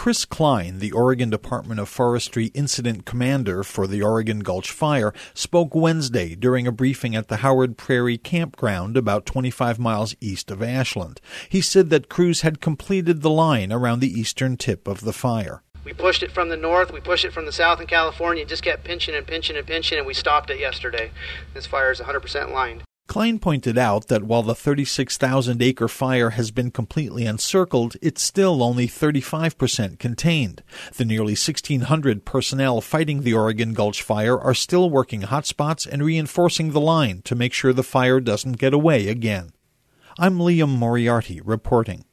Chris Klein, the Oregon Department of Forestry incident commander for the Oregon Gulch Fire, spoke Wednesday during a briefing at the Howard Prairie campground about 25 miles east of Ashland. He said that crews had completed the line around the eastern tip of the fire. We pushed it from the north, we pushed it from the south in California, it just kept pinching and pinching and pinching, and we stopped it yesterday. This fire is 100% lined. Klein pointed out that while the 36,000-acre fire has been completely encircled, it's still only 35% contained. The nearly 1,600 personnel fighting the Oregon Gulch Fire are still working hotspots and reinforcing the line to make sure the fire doesn't get away again. I'm Liam Moriarty reporting.